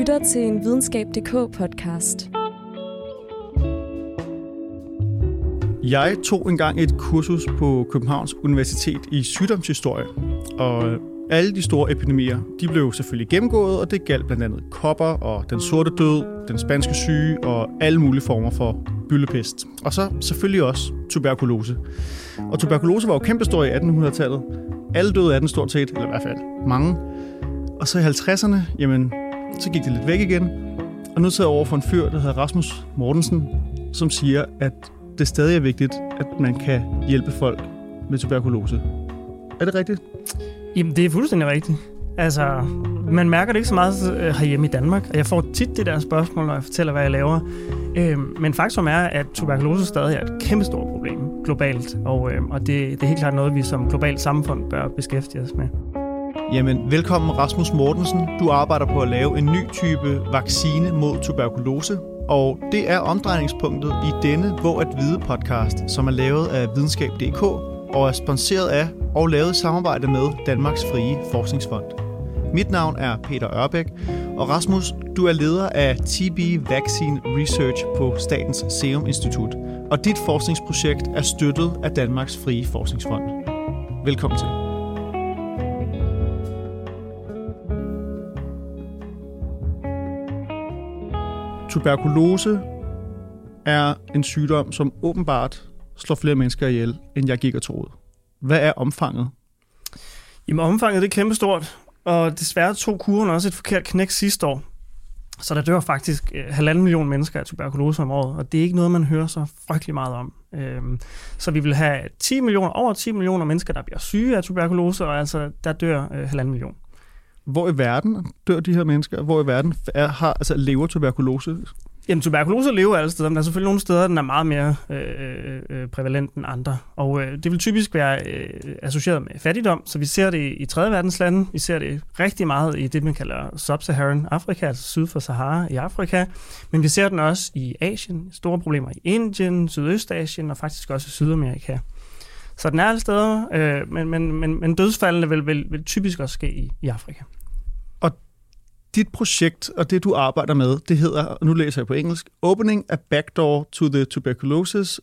lytter til en Videnskab.dk-podcast. Jeg tog engang et kursus på Københavns Universitet i sygdomshistorie, og alle de store epidemier, de blev selvfølgelig gennemgået, og det galt blandt andet kopper og den sorte død, den spanske syge og alle mulige former for byllepest. Og så selvfølgelig også tuberkulose. Og tuberkulose var jo kæmpestor i 1800-tallet. Alle døde af den stort set, eller i hvert fald mange. Og så i 50'erne, jamen, så gik det lidt væk igen. Og nu sidder jeg over for en fyr, der hedder Rasmus Mortensen, som siger, at det stadig er vigtigt, at man kan hjælpe folk med tuberkulose. Er det rigtigt? Jamen, det er fuldstændig rigtigt. Altså, man mærker det ikke så meget herhjemme i Danmark, og jeg får tit det der spørgsmål, når jeg fortæller, hvad jeg laver. Men faktum er, at tuberkulose stadig er et kæmpestort problem globalt, og det er helt klart noget, vi som globalt samfund bør beskæftige os med. Jamen, velkommen Rasmus Mortensen. Du arbejder på at lave en ny type vaccine mod tuberkulose, og det er omdrejningspunktet i denne Hvor at Vide podcast, som er lavet af Videnskab.dk og er sponsoreret af og lavet i samarbejde med Danmarks Frie Forskningsfond. Mit navn er Peter Ørbæk, og Rasmus, du er leder af TB Vaccine Research på Statens Serum Institut, og dit forskningsprojekt er støttet af Danmarks Frie Forskningsfond. Velkommen til. Tuberkulose er en sygdom, som åbenbart slår flere mennesker ihjel, end jeg gik og troede. Hvad er omfanget? Jamen, omfanget det er kæmpestort, og desværre tog kuren også et forkert knæk sidste år. Så der dør faktisk 1,5 million mennesker af tuberkulose om året, og det er ikke noget, man hører så frygtelig meget om. Så vi vil have over 10 millioner mennesker, der bliver syge af tuberkulose, og altså der dør 1,5 million. Hvor i verden dør de her mennesker? Hvor i verden lever tuberkulose? Jamen, tuberkulose lever alle steder, men der er selvfølgelig nogle steder, den er meget mere prævalent end andre. Og det vil typisk være associeret med fattigdom, så vi ser det i tredje verdens lande. Vi ser det rigtig meget i det, man kalder Sub-Saharan Afrika, altså syd for Sahara i Afrika. Men vi ser den også i Asien, store problemer i Indien, Sydøstasien og faktisk også i Sydamerika. Så den er alle steder, men dødsfaldene vil typisk også ske i Afrika. Og dit projekt og det, du arbejder med, det hedder, og nu læser jeg på engelsk, Opening a Backdoor to the Tuberculosis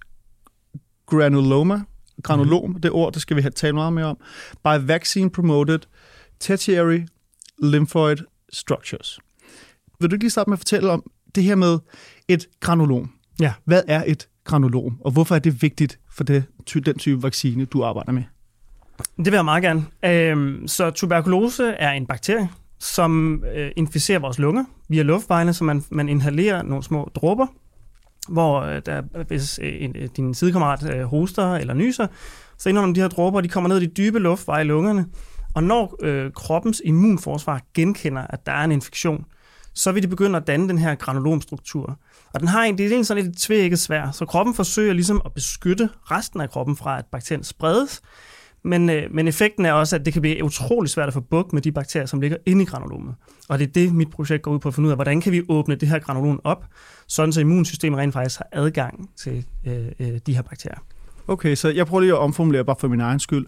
Granuloma. Granulom, det ord, det skal vi tale meget mere om. By Vaccine-Promoted Tertiary Lymphoid Structures. Vil du ikke lige starte med at fortælle om det her med et granulom? Ja. Hvad er et granulom, og hvorfor er det vigtigt for den type vaccine, du arbejder med? Det vil jeg meget gerne. Så tuberkulose er en bakterie, som inficerer vores lunger via luftvejene, så man inhalerer nogle små dråber, hvor hvis din sidekammerat hoster eller nyser, så indeholder de her dråber, de kommer ned i de dybe luftveje i lungerne, og når kroppens immunforsvar genkender, at der er en infektion, så vil de begynde at danne den her granulomstruktur. Og det er egentlig sådan lidt tvækket svær, så kroppen forsøger ligesom at beskytte resten af kroppen fra, at bakterien spredes. Men effekten er også, at det kan blive utrolig svært at få bugt med de bakterier, som ligger inde i granulomet. Og det er det, mit projekt går ud på at finde ud af, hvordan kan vi åbne det her granulom op, sådan så immunsystemet rent faktisk har adgang til de her bakterier. Okay, så jeg prøver lige at omformulere bare for min egen skyld.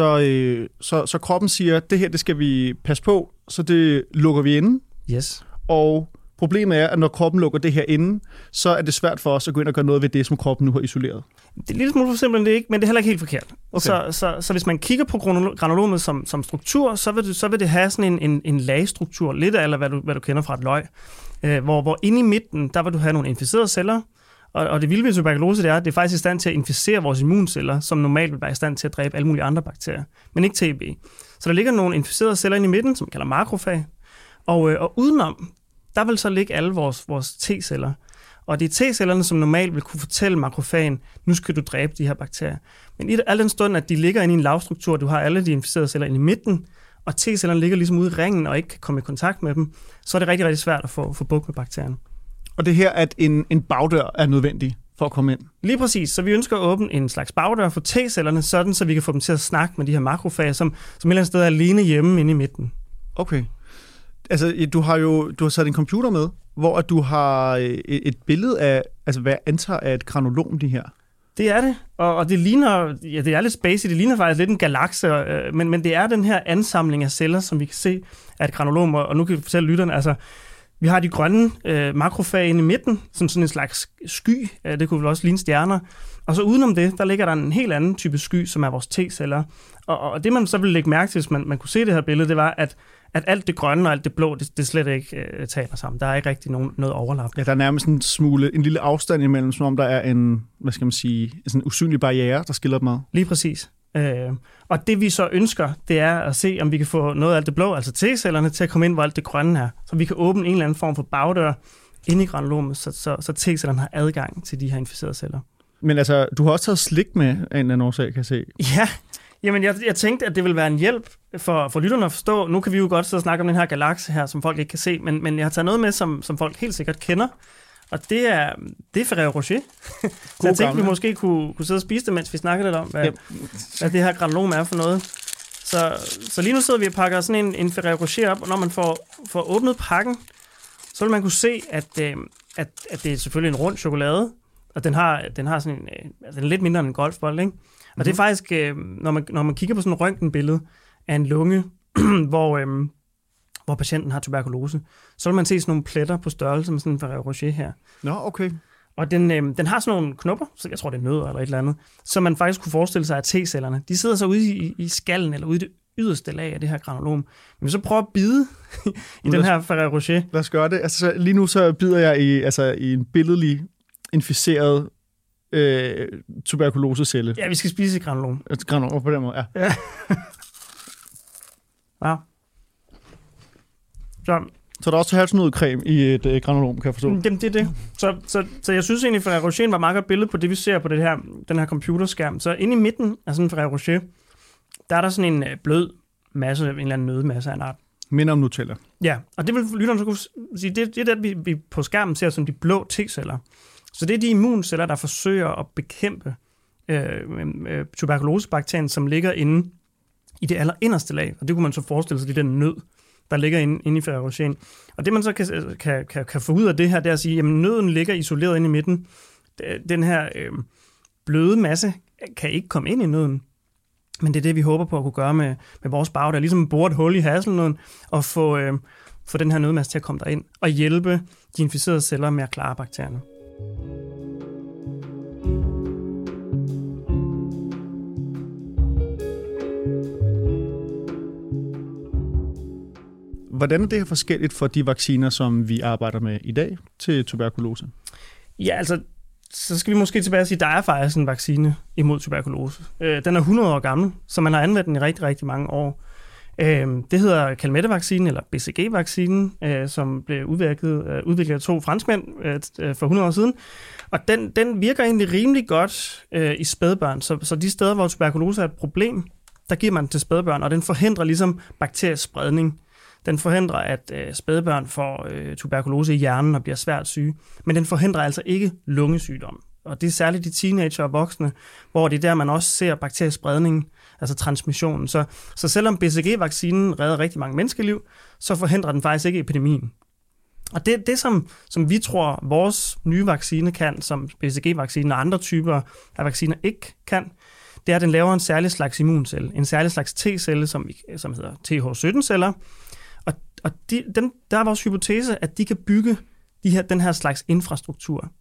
Så kroppen siger, at det her det skal vi passe på, så det lukker vi inde. Yes. Og problemet er, at når kroppen lukker det her inde, så er det svært for os at gå ind og gøre noget ved det, som kroppen nu har isoleret. Det er lidt smule for simpelt, det ikke, men det er heller ikke helt forkert. Okay. Så hvis man kigger på granulomet som struktur, så vil det have sådan en lagstruktur, lidt af hvad du kender fra et løg, hvor inde i midten, der vil du have nogle inficerede celler, og det vilde ved tuberkulose, det er, at det er faktisk i stand til at inficere vores immunceller, som normalt vil være i stand til at dræbe alle mulige andre bakterier, men ikke TB. Så der ligger nogle inficerede celler inde i midten, som man kalder makrofag, og udenom, der vil så ligge alle vores T-celler. Og det er T-cellerne, som normalt vil kunne fortælle makrofagen, nu skal du dræbe de her bakterier. Men i al den stund, at de ligger inde i en lavstruktur, du har alle de inficerede celler inde i midten, og T-cellerne ligger ligesom ude i ringen og ikke kan komme i kontakt med dem, så er det rigtig, rigtig svært at få bugt med bakterierne. Og det her, at en bagdør er nødvendig for at komme ind? Lige præcis. Så vi ønsker at åbne en slags bagdør for T-cellerne, sådan så vi kan få dem til at snakke med de her makrofager, som et eller andet sted er alene hjemme inde i midten. Okay. Altså, du har sat en computer med, hvor du har et billede af, altså hvad jeg antager af et granulom, de her. Det er det, og det ligner, ja, det er lidt spacey, det ligner faktisk lidt en galakse, men det er den her ansamling af celler, som vi kan se af et granulom, og nu kan vi fortælle lytterne, altså Vi har de grønne makrofag inde i midten, som sådan en slags sky. Det kunne vel også ligne stjerner. Og så udenom det, der ligger der en helt anden type sky, som er vores T-celler. Og det man så ville lægge mærke til, hvis man kunne se det her billede, det var, at alt det grønne og alt det blå, det slet ikke taler sammen. Der er ikke rigtig noget overlap. Ja, der er nærmest en lille afstand imellem, som om der er en, hvad skal man sige, sådan en usynlig barriere, der skiller dem ad. Lige præcis. Og det vi så ønsker, det er at se, om vi kan få noget af alt det blå, altså T-cellerne, til at komme ind, hvor alt det grønne er. Så vi kan åbne en eller anden form for bagdør inde i granulomet, så T-cellerne har adgang til de her inficerede celler. Men altså, du har også taget slik med af en eller anden årsag, kan jeg se. Ja, jamen jeg tænkte, at det ville være en hjælp for lytterne at forstå. Nu kan vi jo godt sidde og snakke om den her galakse her, som folk ikke kan se, men jeg har taget noget med, som folk helt sikkert kender. Og det er Ferrero Rocher. Så jeg tænkte, vi måske kunne sidde og spise det, mens vi snakker lidt om, hvad det her granulom er for noget. Så lige nu sidder vi og pakker sådan en Ferrero Rocher op, og når man får åbnet pakken, så vil man kunne se, at det er selvfølgelig en rund chokolade, og den har sådan en, den er lidt mindre end en golfbold, ikke? Og det er faktisk, når man kigger på sådan et røntgenbillede af en lunge, hvor patienten har tuberkulose, så vil man se sådan nogle pletter på størrelse med sådan en Ferrero Rocher her. Nå, okay. Og den har sådan nogle knopper, så jeg tror, det er nødder eller et eller andet, så man faktisk kunne forestille sig, at T-cellerne, de sidder så ude i skallen, eller ude i det yderste lag af det her granulom. Men så prøver at bide i den her Ferrero Rocher. Lad os gøre det. Altså, lige nu så bider jeg i en billedlig inficeret tuberkulosecelle. Ja, vi skal spise et granulom. Et granulom på den måde, ja. Ja. Så der er også halsnødcreme i et granulom, kan jeg forstå. Det er det. Så jeg synes egentlig, at Ferrero Rocher var meget godt billede på det, vi ser på den her computerskærm. Så inde i midten af sådan en Ferrero Rocher, der er der sådan en blød masse, en eller anden nødemasse af en art. Minder om Nutella. Ja, og det vil lytteren så kunne sige, det er det, vi på skærmen ser som de blå T-celler. Så det er de immunceller, der forsøger at bekæmpe tuberkulosebakterien, som ligger inde i det allerinderste lag. Og det kunne man så forestille sig, det er den nød, der ligger inde i Ferrero Rocher. Og det man så kan få ud af det her, det er at sige, jamen nøden ligger isoleret inde i midten. Den her bløde masse kan ikke komme ind i nøden. Men det er det, vi håber på at kunne gøre med vores bagdør. Ligesom bore et hul i hasselnøden og få den her nødmasse til at komme derind og hjælpe de inficerede celler med at klare bakterierne. Hvordan er det her forskelligt for de vacciner, som vi arbejder med i dag til tuberkulose? Ja, altså, så skal vi måske tilbage og sige, at der er faktisk en vaccine imod tuberkulose. Den er 100 år gammel, så man har anvendt den i rigtig, rigtig mange år. Det hedder Calmette-vaccinen, eller BCG-vaccinen, som blev udviklet af 2 franskmænd for 100 år siden. Og den virker egentlig rimelig godt i spædbørn. Så de steder, hvor tuberkulose er et problem, der giver man den til spædbørn, og den forhindrer ligesom bakteriespredning. Den forhindrer, at spædbørn får tuberkulose i hjernen og bliver svært syge. Men den forhindrer altså ikke lungesygdom. Og det er særligt de teenager og voksne, hvor det er der, man også ser bakteriespredning, altså transmissionen. Så selvom BCG-vaccinen redder rigtig mange menneskeliv, så forhindrer den faktisk ikke epidemien. Og det som vi tror, vores nye vaccine kan, som BCG-vaccinen og andre typer af vacciner ikke kan, det er, at den laver en særlig slags immuncelle. En særlig slags T-celle, som hedder TH17-celler. Og der er vores hypotese, at de kan bygge den her slags infrastruktur.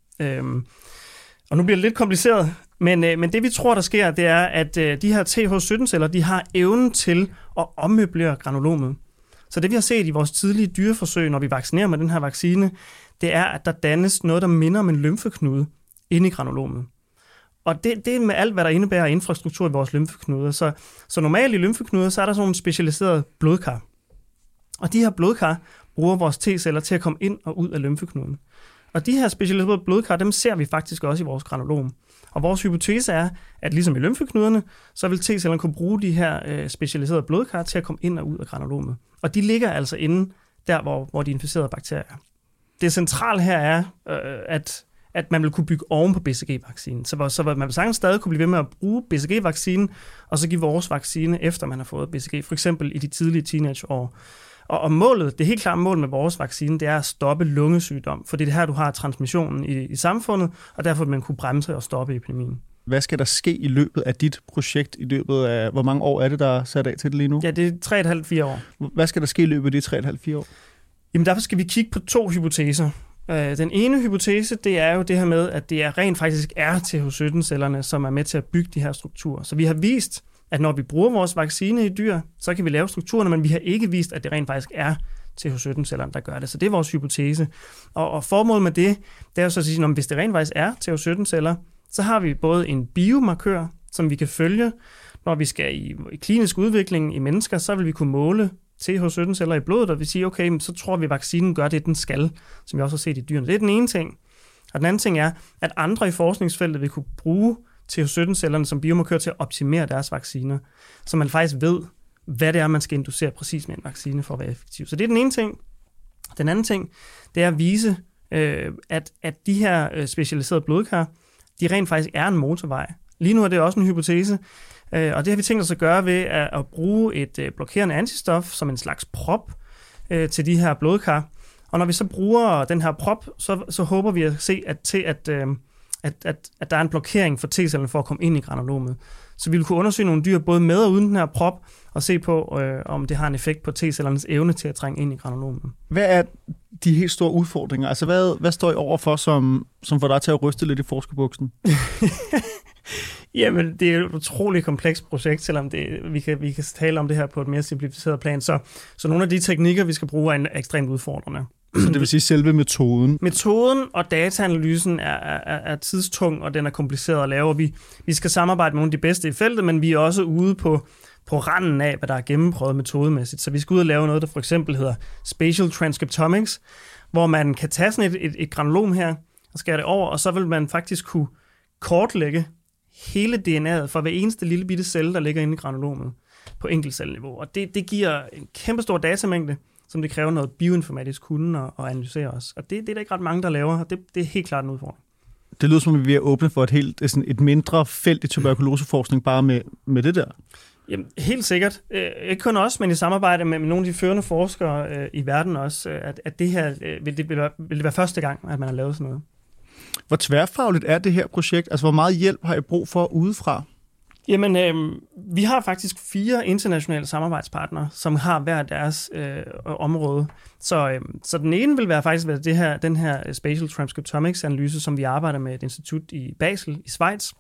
Og nu bliver det lidt kompliceret, men det vi tror, der sker, det er, at de her TH17-celler, de har evnen til at ommøblere granulomet. Så det vi har set i vores tidlige dyreforsøg, når vi vaccinerer med den her vaccine, det er, at der dannes noget, der minder om en lymfeknude inde i granulomet. Og det er med alt, hvad der indebærer infrastruktur i vores lymfeknuder. Så normalt i lymfeknuder, så er der sådan nogle specialiserede blodkar. Og de her blodkar bruger vores T-celler til at komme ind og ud af lymfeknuden. Og de her specialiserede blodkar, dem ser vi faktisk også i vores granulom. Og vores hypotese er, at ligesom i lymfeknuderne, så vil T-cellerne kunne bruge de her specialiserede blodkar til at komme ind og ud af granulomet. Og de ligger altså inde der, hvor de inficerede bakterier er. Det centrale her er, at man vil kunne bygge oven på BCG-vaccinen. Så man vil sagtens stadig kunne blive ved med at bruge BCG-vaccinen, og så give vores vaccine, efter man har fået BCG, for eksempel i de tidlige teenageår. Og målet, det helt klare mål med vores vaccine, det er at stoppe lungesygdom, for det er her, du har transmissionen i samfundet, og derfor vil man kunne bremse og stoppe epidemien. Hvad skal der ske i løbet af dit projekt, i løbet af, hvor mange år er det, der er sat af til det lige nu? Ja, det er 3,5-4 år. Hvad skal der ske i løbet af de 3,5-4 år? Jamen derfor skal vi kigge på 2 hypoteser. Den ene hypotese, det er jo det her med, at det rent faktisk er TH17-cellerne, som er med til at bygge de her strukturer. Så vi har vist, at når vi bruger vores vaccine i dyr, så kan vi lave strukturerne, men vi har ikke vist, at det rent faktisk er TH17-cellerne, der gør det. Så det er vores hypotese. Og formålet med det er jo så at sige, at hvis det rent faktisk er TH17-celler, så har vi både en biomarkør, som vi kan følge. Når vi skal i klinisk udvikling i mennesker, så vil vi kunne måle TH17-celler i blodet, og vi siger, okay, så tror vi, at vaccinen gør det, den skal, som vi også har set i dyrene. Det er den ene ting. Og den anden ting er, at andre i forskningsfeltet vil kunne bruge TH17-cellerne som biomarkør til at optimere deres vacciner, så man faktisk ved, hvad det er, man skal inducere præcis med en vaccine for at være effektiv. Så det er den ene ting. Den anden ting, det er at vise, at de her specialiserede blodkar, de rent faktisk er en motorvej. Lige nu er det også en hypotese, og det har vi tænkt os at gøre ved at bruge et blokerende antistof som en slags prop til de her blodkar. Og når vi så bruger den her prop, så håber vi at se, at der er en blokering for T-cellerne for at komme ind i granulomet. Så vi vil kunne undersøge nogle dyr både med og uden den her prop, og se på, om det har en effekt på T-cellernes evne til at trænge ind i granulomet. Hvad er de helt store udfordringer? Altså, hvad står I overfor, som får dig til at ryste lidt i forskerbuksen? Jamen, det er et utroligt komplekst projekt, selvom vi kan tale om det her på et mere simplificeret plan. Så nogle af de teknikker, vi skal bruge, er ekstremt udfordrende. Så det vil sige selve metoden? Metoden og dataanalysen er tidstung, og den er kompliceret at lave. Vi skal samarbejde med nogle af de bedste i feltet, men vi er også ude på randen af, hvad der er gennemprøvet metodemæssigt. Så vi skal ud og lave noget, der for eksempel hedder Spatial Transcriptomics, hvor man kan tage sådan et granulom her og skære det over, og så vil man faktisk kunne kortlægge hele DNA'et for hver eneste lille bitte celle, der ligger inde i granulomet på enkeltcelleniveau. Og det giver en kæmpe stor datamængde, som det kræver noget bioinformatisk kunde at analysere os. Og det er der ikke ret mange, der laver, og det er helt klart en udfordring. Det lyder som, at vi er åbne for et mindre felt i tuberkuloseforskning bare med det der. Jamen, helt sikkert. Ikke kun os, men i samarbejde med nogle af de førende forskere i verden også, at det her vil det være første gang, at man har lavet sådan noget. Hvor tværfagligt er det her projekt? Altså, hvor meget hjælp har I brug for udefra? Jamen, vi har faktisk 4 internationale samarbejdspartnere, som har hver deres område. Så den ene vil faktisk være den her Spatial Transcriptomics-analyse, som vi arbejder med et institut i Basel i Schweiz.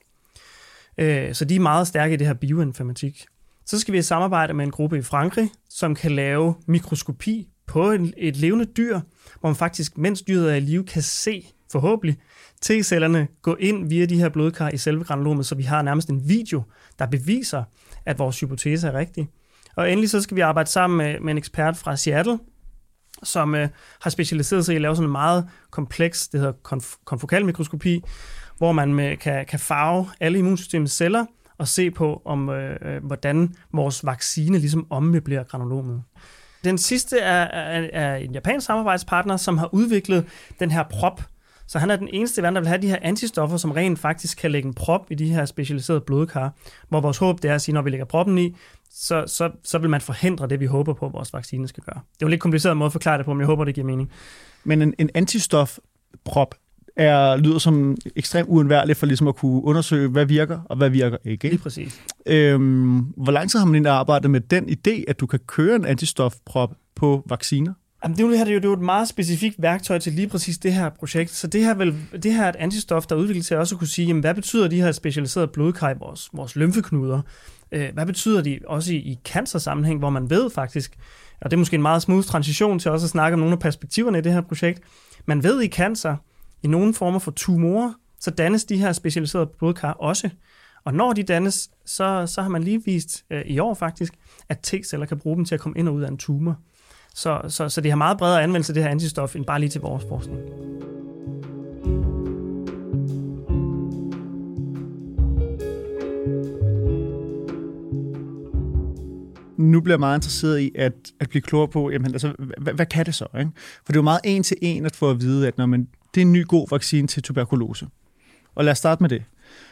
Så de er meget stærke i det her bioinformatik. Så skal vi samarbejde med en gruppe i Frankrig, som kan lave mikroskopi på et levende dyr, hvor man faktisk, mens dyret er i live, kan se forhåbentlig T-cellerne gå ind via de her blodkar i selve granulomet, så vi har nærmest en video, der beviser, at vores hypotese er rigtig. Og endelig så skal vi arbejde sammen med en ekspert fra Seattle, som har specialiseret sig i at lave sådan en meget kompleks, det hedder konfokal mikroskopi, hvor man kan farve alle immunsystemets celler og se på, hvordan vores vaccine ligesom ommøblerer granulomet. Den sidste er en japansk samarbejdspartner, som har udviklet den her prop. Så han er den eneste i verden, der vil have de her antistoffer, som rent faktisk kan lægge en prop i de her specialiserede blodkar, hvor vores håb det er at sige, når vi lægger proppen i, så vil man forhindre det, vi håber på, at vores vaccine skal gøre. Det er jo en lidt kompliceret måde at forklare det på, men jeg håber, det giver mening. Men en antistofprop lyder som ekstremt uundværligt for ligesom at kunne undersøge, hvad virker og hvad virker ikke. Lige præcis. Hvor lang tid har man egentlig arbejdet med den idé, at du kan køre en antistofprop på vacciner? Jamen, det er jo et meget specifikt værktøj til lige præcis det her projekt. Så det her er et antistof, der udviklet til også at kunne sige, jamen, hvad betyder de her specialiserede blodkar i vores lymfeknuder? Hvad betyder de også i cancersammenhæng, hvor man ved faktisk, og det er måske en meget smooth transition til også at snakke om nogle af perspektiverne i det her projekt, man ved i cancer, i nogle former for tumorer, så dannes de her specialiserede blodkar også. Og når de dannes, så har man lige vist i år faktisk, at T-celler kan bruge dem til at komme ind og ud af en tumor. Så det har meget bredere anvendelse, det her antistof, end bare lige til vores forskning. Nu bliver jeg meget interesseret i at blive klogere på, jamen, altså, hvad kan det så? Ikke? For det er jo meget en til en at få at vide, at det er en ny god vaccine til tuberkulose. Og lad os starte med det.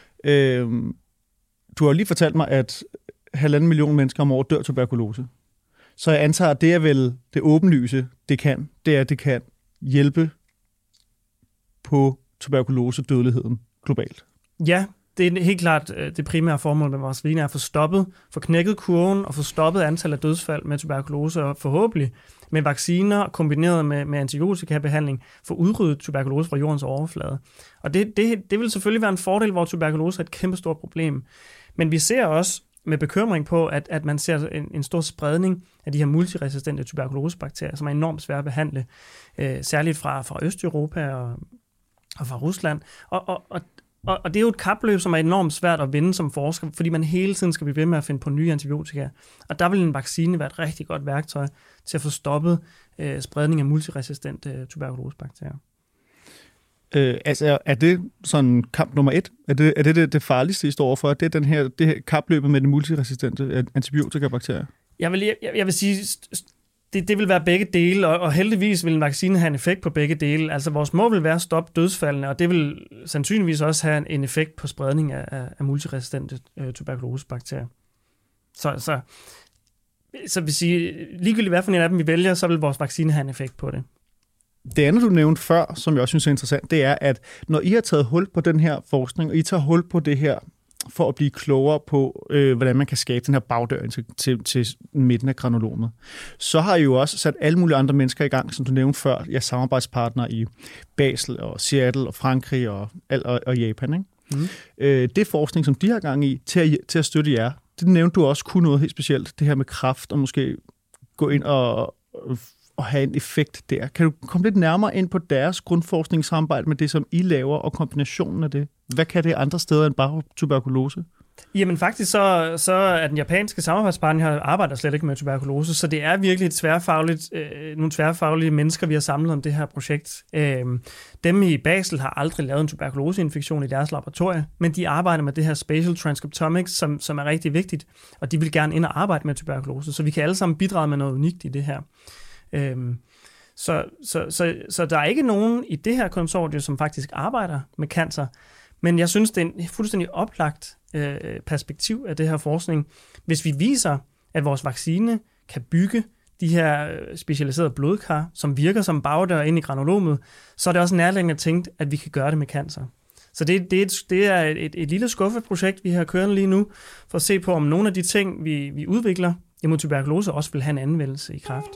Du har lige fortalt mig, at 1,5 million mennesker om året dør tuberkulose. Så jeg antager, at det er vel det åbenlyse, det er, at det kan hjælpe på tuberkulose-dødeligheden globalt. Ja, det er helt klart det primære formål med vores vaccine, er at få knækket kurven og få stoppet antallet af dødsfald med tuberkulose, og forhåbentlig med vacciner kombineret med antibiotikabehandling få udryddet tuberkulose fra jordens overflade. Og det vil selvfølgelig være en fordel, hvor tuberkulose er et kæmpestort problem. Men vi ser også med bekymring på, at man ser en stor spredning af de her multiresistente tuberkulosebakterier, som er enormt svære at behandle, særligt fra Østeuropa og fra Rusland. Og det er jo et kapløb, som er enormt svært at vinde som forsker, fordi man hele tiden skal blive ved med at finde på nye antibiotika. Og der vil en vaccine være et rigtig godt værktøj til at få stoppet spredning af multiresistente tuberkulosebakterier. Altså, er det sådan kamp nummer 1? Er det farligste, I står overfor? Det er det her kapløbet med de multiresistente antibiotikabakterier? Jeg vil sige, det vil være begge dele, og heldigvis vil en vaccine have en effekt på begge dele. Altså, vores mål vil være at stoppe dødsfaldene, og det vil sandsynligvis også have en effekt på spredning af multiresistente tuberkulosebakterier. Så vil sige, ligegyldigt hvad for en af dem vi vælger, så vil vores vaccine have en effekt på det. Det andet, du nævnte før, som jeg også synes er interessant, det er, at når I har taget hul på den her forskning, og I tager hul på det her for at blive klogere på, hvordan man kan skabe den her bagdør til midten af granulomet, så har I jo også sat alle mulige andre mennesker i gang, som du nævnte før, jeres samarbejdspartnere i Basel og Seattle og Frankrig og Japan. Ikke? Det forskning, som de har gang i til at støtte jer, det nævnte du også kunne noget helt specielt, det her med kræft, og måske gå ind og have en effekt der. Kan du komme lidt nærmere ind på deres grundforskningssamarbejde med det, som I laver, og kombinationen af det? Hvad kan det andre steder end bare tuberkulose? Jamen faktisk så er den japanske samarbejdspartner her arbejder slet ikke med tuberkulose, så det er virkelig nogle tværfaglige mennesker, vi har samlet om det her projekt. Dem i Basel har aldrig lavet en tuberkuloseinfektion i deres laboratorie, men de arbejder med det her spatial transcriptomics, som er rigtig vigtigt, og de vil gerne ind og arbejde med tuberkulose, så vi kan alle sammen bidrage med noget unikt i det her. Så der er ikke nogen i det her konsortium, som faktisk arbejder med cancer, men jeg synes, det er en fuldstændig oplagt perspektiv af det her forskning. Hvis vi viser, at vores vaccine kan bygge de her specialiserede blodkar, som virker som bagdør ind i granulomet, så er det også nærliggende at tænke, at vi kan gøre det med cancer. Så det er et lille skuffeprojekt, vi har kørende lige nu, for at se på, om nogle af de ting, vi udvikler imod tuberkulose, også vil have en anvendelse i kræft.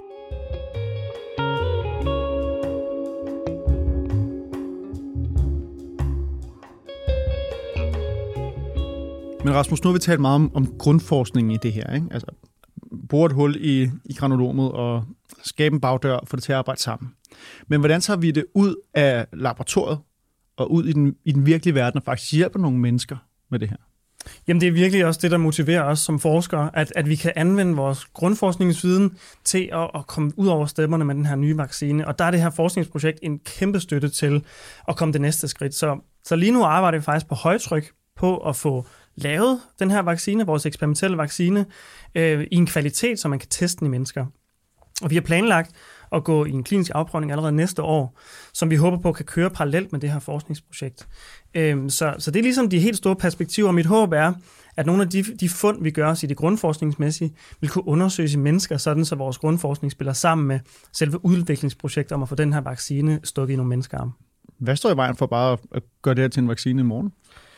Men Rasmus, nu har vi talt meget om grundforskningen i det her, ikke? Altså, bore et hul i granulomet og skabe en bagdør og få det til at arbejde sammen. Men hvordan tager vi det ud af laboratoriet og ud i den virkelige verden og faktisk hjælper nogle mennesker med det her? Jamen det er virkelig også det, der motiverer os som forskere, at vi kan anvende vores grundforskningsviden til at komme ud over stemmerne med den her nye vaccine. Og der er det her forskningsprojekt en kæmpe støtte til at komme det næste skridt. Så lige nu arbejder vi faktisk på højtryk på at få lavet den her vaccine, vores eksperimentelle vaccine, i en kvalitet, så man kan teste den i mennesker. Og vi har planlagt at gå i en klinisk afprøvning allerede næste år, som vi håber på kan køre parallelt med det her forskningsprojekt. Så det er ligesom de helt store perspektiver. Mit håb er, at nogle af de fund, vi gør os i det grundforskningsmæssige, vil kunne undersøges i mennesker, sådan så vores grundforskning spiller sammen med selve udviklingsprojektet om at få den her vaccine stukket i nogle menneskearme. Hvad står i vejen for bare at gøre det her til en vaccine i morgen?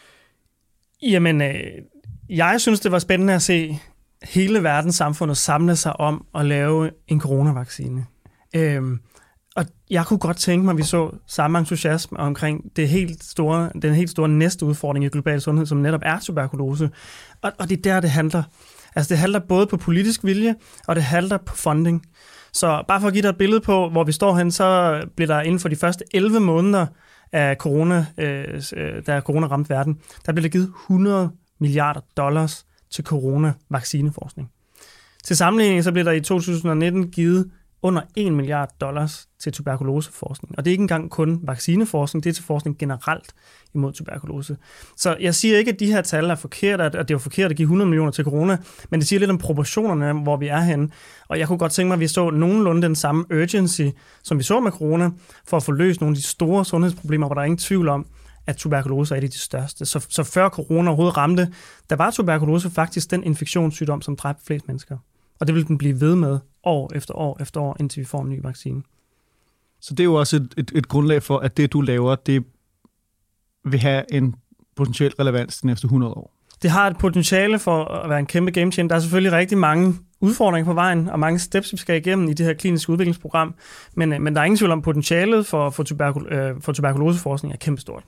Jamen, jeg synes, det var spændende at se hele verdenssamfundet samle sig om at lave en coronavaccine. Og jeg kunne godt tænke mig, at vi så samme entusiasme omkring den helt store næste udfordring i global sundhed, som netop er tuberkulose. Og det er der, det handler. Altså, det handler både på politisk vilje, og det handler på funding. Så bare for at give dig et billede på, hvor vi står hen, så bliver der inden for de første 11 måneder af corona, da corona ramte verden, der blev der givet $100 milliarder til coronavaccineforskning. Til sammenligning så blev der i 2019 givet under $1 milliard til tuberkuloseforskning. Og det er ikke engang kun vaccineforskning, det er til forskning generelt imod tuberkulose. Så jeg siger ikke, at de her tal er forkerte, at det er forkert at give 100 millioner til corona, men det siger lidt om proportionerne, hvor vi er henne. Og jeg kunne godt tænke mig, at vi så nogenlunde den samme urgency, som vi så med corona, for at få løst nogle af de store sundhedsproblemer, hvor der er ingen tvivl om, at tuberkulose er et af de største. Så før corona overhovedet ramte, der var tuberkulose faktisk den infektionssygdom, som dræbte flest mennesker. Og det vil den blive ved med år efter år efter år, indtil vi får en ny vaccine. Så det er jo også et grundlag for, at det, du laver, det vil have en potentiel relevans de næste 100 år. Det har et potentiale for at være en kæmpe game changer. Der er selvfølgelig rigtig mange udfordringer på vejen, og mange steps, vi skal igennem i det her kliniske udviklingsprogram, men der er ingen tvivl om potentialet for tuberkuloseforskning er kæmpestort.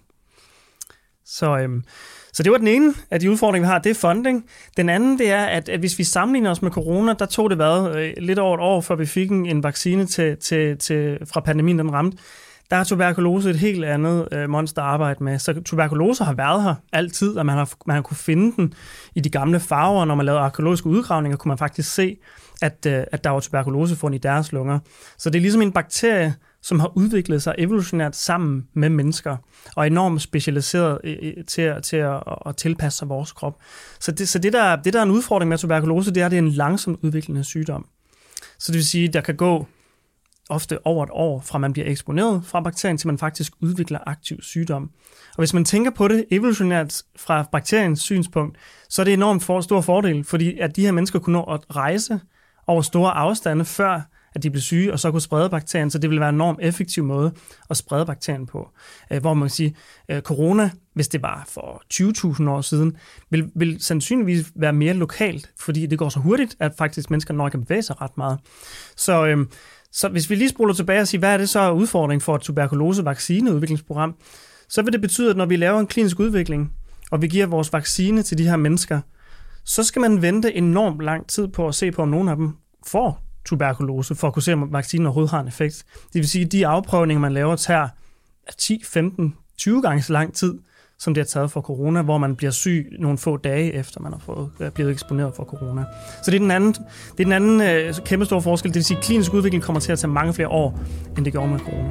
Så det var den ene af de udfordringer, vi har, det er funding. Den anden, det er, at hvis vi sammenligner os med corona, der tog det lidt over et år, før vi fik en vaccine fra pandemien, den ramte. Der er tuberkulose et helt andet monster at arbejde med. Så tuberkulose har været her altid, og man har kunne finde den i de gamle farver. Når man lavede arkæologiske udgravninger, kunne man faktisk se, at der var tuberkulosefund i deres lunger. Så det er ligesom en bakterie, som har udviklet sig evolutionært sammen med mennesker, og enormt specialiseret til at tilpasse sig vores krop. Så det der er en udfordring med tuberkulose, det er en langsomt udviklende sygdom. Så det vil sige, at der kan gå ofte over et år, fra man bliver eksponeret fra bakterien, til man faktisk udvikler aktiv sygdom. Og hvis man tænker på det evolutionært fra bakteriens synspunkt, så er det enormt stor fordel, fordi at de her mennesker kunne nå at rejse over store afstande, før at de blev syge, og så kunne sprede bakterien, så det ville være en enormt effektiv måde at sprede bakterien på. Hvor man kan sige, corona, hvis det var for 20.000 år siden, vil sandsynligvis være mere lokalt, fordi det går så hurtigt, at faktisk mennesker nok kan bevæge sig ret meget. Så hvis vi lige spoler tilbage og siger, hvad er det så udfordring for et tuberkulose-vaccineudviklingsprogram, så vil det betyde, at når vi laver en klinisk udvikling, og vi giver vores vaccine til de her mennesker, så skal man vente enormt lang tid på at se på, om nogen af dem får tuberkulose, for at kunne se, om vaccinen overhovedet har en effekt. Det vil sige, at de afprøvninger, man laver, tager 10, 15, 20 gange så lang tid, som det har taget for corona, hvor man bliver syg nogle få dage efter, man har blevet eksponeret for corona. Så det er den anden kæmpe store forskel. Det vil sige, at klinisk udvikling kommer til at tage mange flere år, end det gjorde med corona.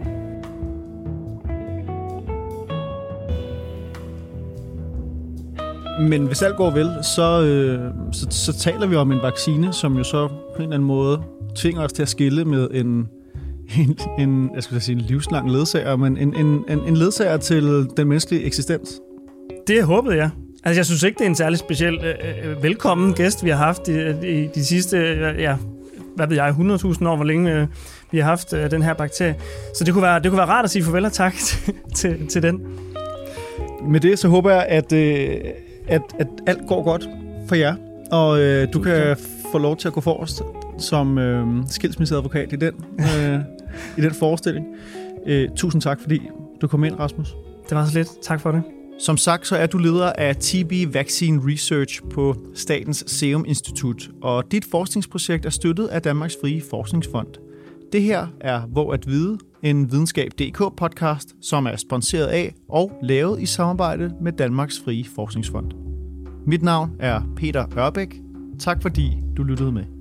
Men hvis alt går vel, så taler vi om en vaccine, som jo så på en eller anden måde tvinger os til at skille med en livslang ledsager, men en ledsager til den menneskelige eksistens. Det håbede jeg. Altså, jeg synes ikke, det er en særlig speciel velkommen gæst, vi har haft i de sidste, 100.000 år, hvor længe vi har haft den her bakterie. Så det kunne være rart at sige farvel og tak til den. Med det, så håber jeg, at alt går godt for jer, og du kan få lov til at gå forrest som skilsmisseadvokat i den forestilling. Tusind tak, fordi du kom ind, Rasmus. Det var så lidt. Tak for det. Som sagt, så er du leder af TB Vaccine Research på Statens Serum Institut, og dit forskningsprojekt er støttet af Danmarks Frie Forskningsfond. Det her er Hvor at vide, en videnskab.dk-podcast, som er sponsoreret af og lavet i samarbejde med Danmarks Frie Forskningsfond. Mit navn er Peter Ørbæk. Tak fordi du lyttede med.